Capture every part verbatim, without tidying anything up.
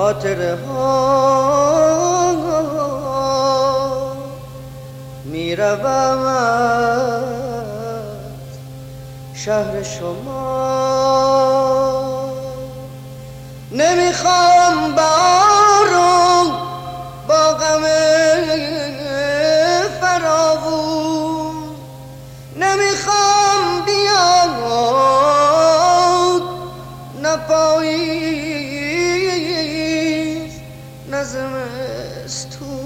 خاطره ها میروم از شهر شما. نمیخوام بارم با غم فراوون، نمیخوام بیاد نه پاییز نه زمستون.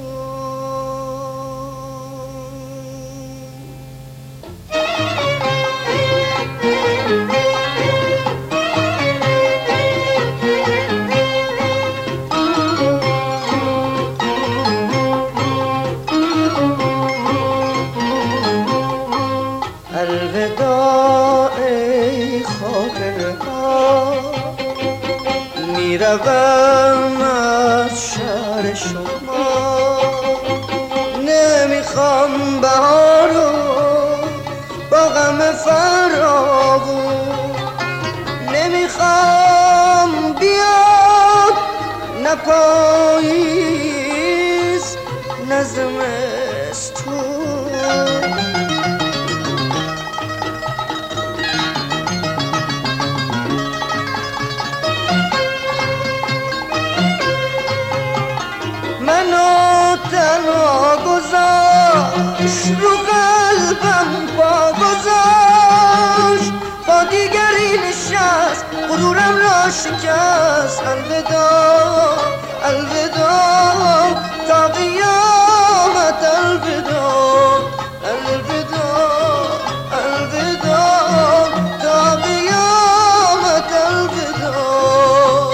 الوداع ای خاطره ها میروم از شهر شما. نمیخوام بهارو با غم فراوون، نمیخوام بیاد نه پاییز نه زمستون. منو تنها گذاشت رو قلبم پا گذاشت، با دیگری نشست غرورم را شکست. الوداع الوداع تا قیامت، الوداع الوداع الوداع تا قیامت، الوداع.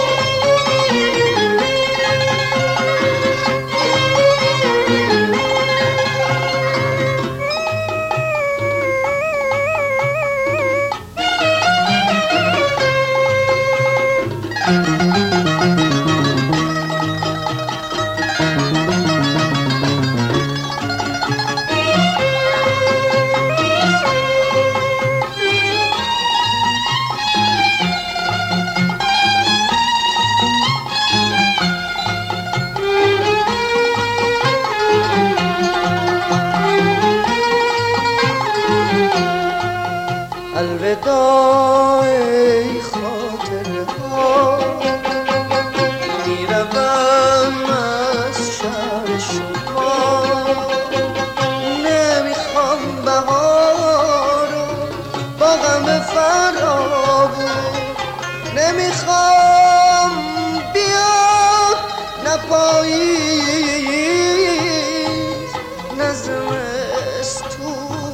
الوداع ای خاطره ها میروم از شهر شما. نمیخوام بهارو با غم فراوون، نمیخوام بیاد نه پاییز نه زمستون.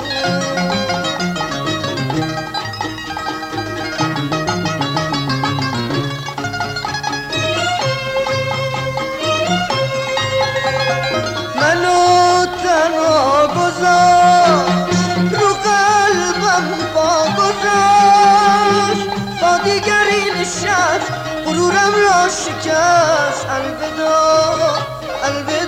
منو تنها گذاشت رو قلبم پا گذاشت، با دیگری نشست غرورم را شکست. الوداع الوداع